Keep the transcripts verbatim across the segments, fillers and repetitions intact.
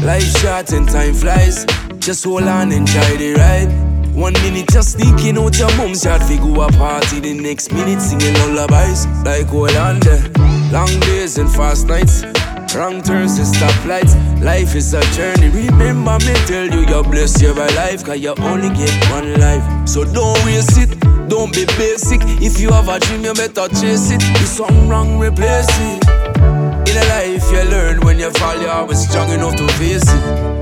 Life short and time flies. Just hold on, enjoy the ride. One minute just sneaking out your mom's yard, figure a party. The next minute singing lullabies. Like hold on there. Long days and fast nights. Wrong turns and stoplights. Life is a journey. Remember me tell you you're blessed here by life, cause you only get one life. So don't waste it, don't be basic. If you have a dream you better chase it. If something wrong replace it. In a life you learn when you fall, you're always strong enough to face it.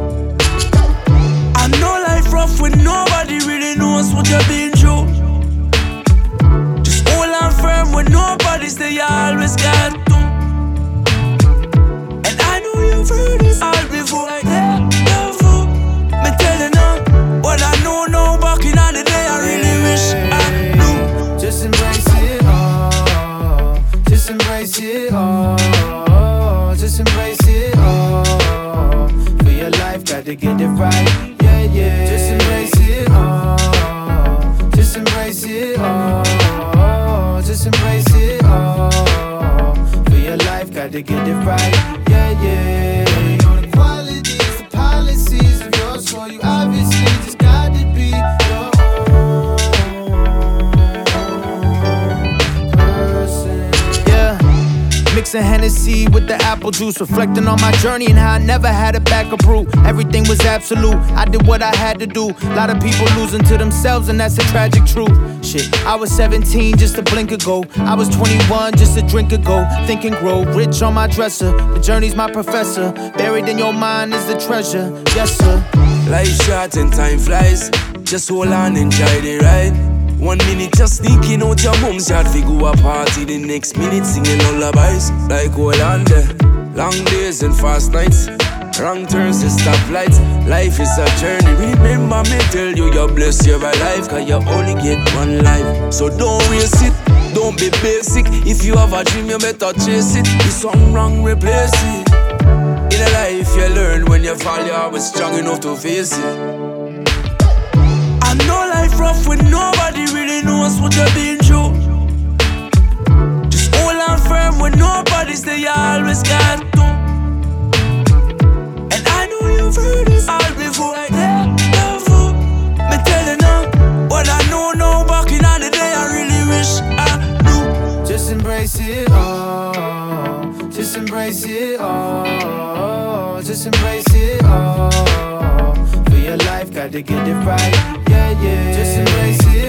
I know life rough when nobody really knows what you've been through. Just hold on firm when nobody's there, you always got to. And I know you've heard this all before. Like, yeah, careful, me tell you now. What I know now, back in the day, I really wish I knew. Just embrace it all. Just embrace it all. Just embrace it all. For your life, got to get it right. Yeah, yeah. Just embrace it all. Just embrace it all. Just embrace it all. For your life, got to get it right. Yeah, yeah. You know the qualities, the policies of your soul. You obviously just got to be your own person. Yeah. Mixing Hennessy with the apple juice, reflecting on my journey and how I never had a backup route. Everything was absolute, I did what I had to do. A lot of people losing to themselves and that's a tragic truth. Shit, I was seventeen just a blink ago. I was twenty-one just a drink ago. Think and grow, rich on my dresser. The journey's my professor. Buried in your mind is the treasure, yes sir. Life short and time flies. Just hold on, enjoy the ride. One minute just sneaking out your mom's yard, figure a party. The next minute singing lullabies. Like hold on there. Long days and fast nights. Wrong turns and stoplights. Life is a journey. Remember me tell you you're blessed here by life, cause you only get one life. So don't waste it, don't be basic. If you have a dream you better chase it. If something wrong replace it. In a life you learn when you fall, you're always strong enough to face it. I know life rough when nobody really knows what you've been through. Just hold on firm when nobody's there, you always got to. And I know you've heard this all before. Like, yeah, careful, me tell you now. What I know now, back in the day, I really wish I knew. Just embrace it all. Just embrace it all. Just embrace it all. For your life, got to get it right. Yeah, yeah. Just embrace it